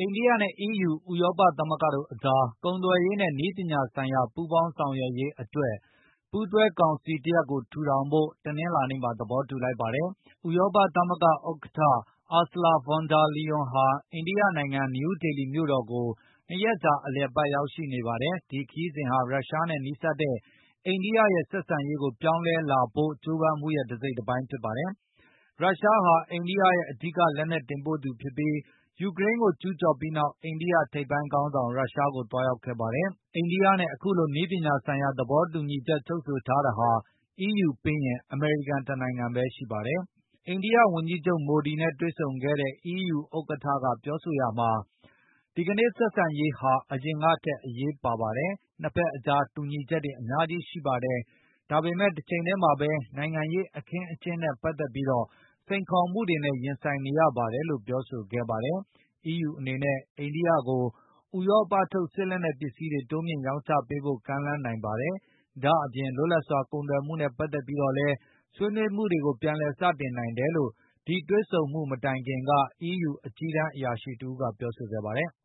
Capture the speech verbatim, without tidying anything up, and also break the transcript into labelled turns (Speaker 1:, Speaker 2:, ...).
Speaker 1: အိန္ဒိယနဲ့ အီးယူ ဥရောပသမဂ္ဂတို့အကြား ကုန်သွယ်ရေးနဲ့ နည်းပညာဆိုင်ရာ ပူးပေါင်းဆောင်ရွက်ရေးအတွက် ပူးတွဲကောင်စီတရပ်ကို ထူထောင်ဖို့ တနင်္လာနေ့မှာ သဘောတူလိုက်ပါတယ်။ ဥရောပသမဂ္ဂဥက္ကဋ္ဌ Ursula von der Leyen ဟာ အိန္ဒိယနိုင်ငံ နယူးဒေလီမြို့တော်ကို ၂ ရက်ကြာ အလည်အပတ် ရောက်ရှိနေပါတယ်။ ဒီခရီးစဉ်ဟာ ရုရှားနဲ့ နီးစပ်တဲ့ အိန္ဒိယရဲ့ ဆက်ဆံရေးကို ပြောင်းလဲလာဖို့ ကြိုးပမ်းမှုရဲ့ တစိတ်တပိုင်း ဖြစ်ပါတယ်။ ရုရှားဟာ အိန္ဒိယရဲ့ အဓိက လက်နက်တင်ပို့သူဖြစ်ပြီး ယူကရိန်းကို ကျူးကျော်ပြီးနောက် အိန္ဒိယထိပ်ပိုင်းခေါင်းဆောင် ရုရှားကို သွားရောက်ခဲ့ပါတယ်။ အိန္ဒိယနဲ့ အခုလို နည်းပညာဆိုင်ရာ သဘောတူညီချက် ချုပ်ဆိုထားတာဟာ အီးယူပြီးရင် အမေရိကန်တနိုင်ငံပဲ ရှိပါတယ်။ အိန္ဒိယဝန်ကြီးချုပ် မိုဒီနဲ့ တွေ့ဆုံခဲ့တဲ့ အီးယူဥက္ကဋ္ဌက ပြောဆိုရာမှာ ဒီကနေ့ ဆက်ဆံရေးဟာ အရင်ကထက် အရေးပါပါတယ်။ နှစ်ဘက်အကြား တူညီချက်တွေ အများကြီးရှိပါတယ်။ ဒါပေမဲ့ တချိန်တည်းမှာပဲ နိုင်ငံရေးအခင်းအကျင်းနဲ့ ပတ်သက်ပြီး စိန်ခေါ်မှုတွေနဲ့ ရင်ဆိုင်နေရပါတယ်လို့ ပြောဆိုခဲ့ပါတယ်။ အီးယူအနေနဲ့ အိန္ဒိယကို ဥရောပထုတ် စစ်လက်နက်ပစ္စည်းတွေ တိုးမြှင့်ရောင်းချပေးဖို့ ကမ်းလှမ်းနိုင်ပါတယ်။ ဒါ့အပြင် လွတ်လပ်စွာ ကုန်သွယ်မှုနဲ့ ပတ်သက်ပြီးတော့လည်း ဆွေးနွေးမှုတွေကို ပြန်လည်စတင်နိုင်တယ်လို့ ဒီတွေ့ဆုံမှု မတိုင်ခင်က အီးယူ အကြီးတန်းအရာရှိတဦးက ပြောဆိုခဲ့ပါတယ်